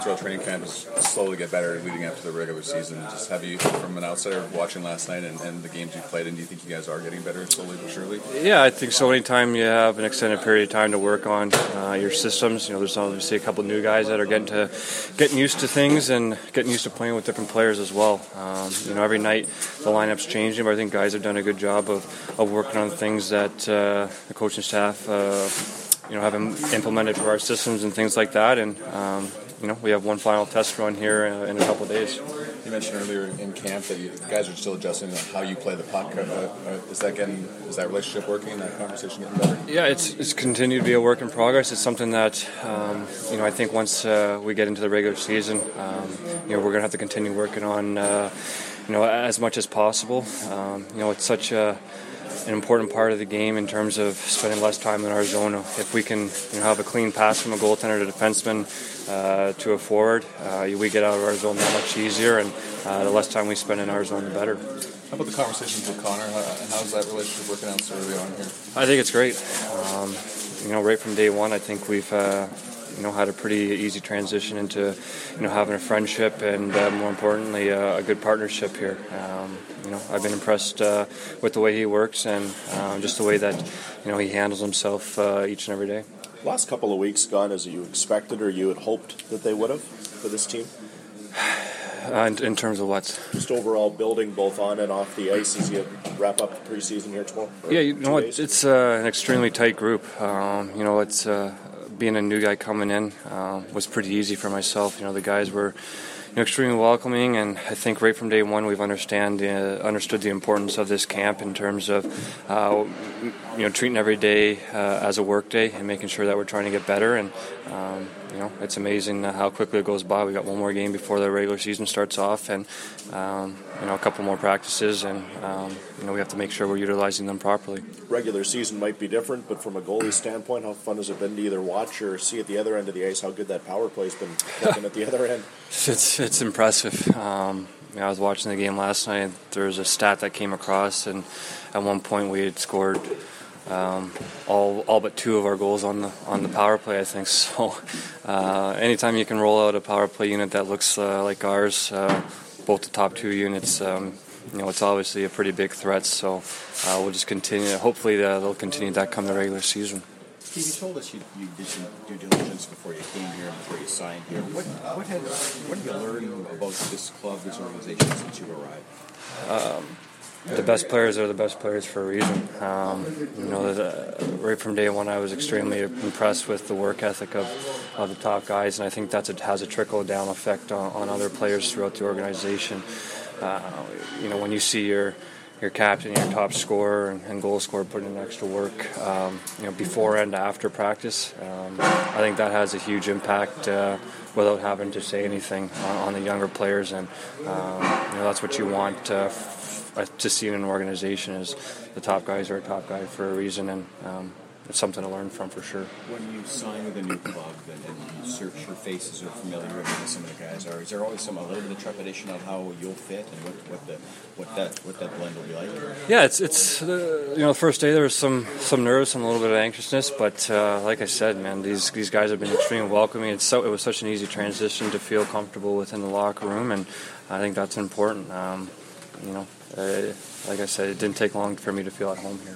So training camp is slowly get better leading up to the regular season. Just have you, from an outsider watching last night and the games you played in, do you think you guys are getting better slowly but surely? Yeah, I think so. Anytime you have an extended period of time to work on your systems, there's obviously a couple new guys that are getting used to things and getting used to playing with different players as well. Every night the lineup's changing, but I think guys have done a good job of working on things that the coaching staff have implemented for our systems and things like that. And we have one final test run here in a couple of days. You mentioned earlier in camp that you guys are still adjusting to how you play the puck. Is that relationship working? That conversation getting better? Yeah, it's continued to be a work in progress. It's something that I think once we get into the regular season, we're going to have to continue working on as much as possible. It's such an important part of the game in terms of spending less time in our zone. If we can have a clean pass from a goaltender to defenseman to a forward, we get out of our zone that much easier, and the less time we spend in our zone, the better. How about the conversations with Connor? How's that relationship working out so early on here? I think it's great. Right from day one, I think we've had a pretty easy transition into having a friendship and more importantly a good partnership here. I've been impressed with the way he works and just the way that he handles himself each and every day. Last couple of weeks gone as you expected or you had hoped that they would have for this team? In terms of what? Just overall building both on and off the ice as you wrap up the preseason here tomorrow? Yeah, it's an extremely tight group. It's being a new guy coming in was pretty easy for myself. The guys were extremely welcoming, and I think right from day one we've understood the importance of this camp in terms of treating every day as a work day and making sure that we're trying to get better. And it's amazing how quickly it goes by. We got one more game before the regular season starts off, and a couple more practices, and we have to make sure we're utilizing them properly. Regular season might be different, but from a goalie standpoint, how fun has it been to either watch or see at the other end of the ice how good that power play's been looking at the other end? It's impressive. I was watching the game last night. There was a stat that came across, and at one point we had scored all but two of our goals on the power play, I think. So anytime you can roll out a power play unit that looks like ours, both the top two units, it's obviously a pretty big threat. So we'll just continue. Hopefully they'll continue that come the regular season. Steve, you told us you did some due diligence before you came here and before you signed here. What have you learned about this club, this organization since you arrived? The best players are the best players for a reason. Right from day one, I was extremely impressed with the work ethic of the top guys, and I think that has a trickle-down effect on other players throughout the organization. When you see your captain, your top scorer, and goal scorer putting in extra work, before and after practice, I think that has a huge impact without having to say anything on the younger players, and that's what you want to see in an organization is the top guys are a top guy for a reason, and it's something to learn from for sure. When you sign with a new club and you search for faces or familiar with some of the guys is there always a little bit of trepidation of how you'll fit and what that blend will be like? Yeah, it's the first day there was some nerves and a little bit of anxiousness, but like I said, man, these guys have been extremely welcoming. It was such an easy transition to feel comfortable within the locker room, and I think that's important. Like I said, it didn't take long for me to feel at home here.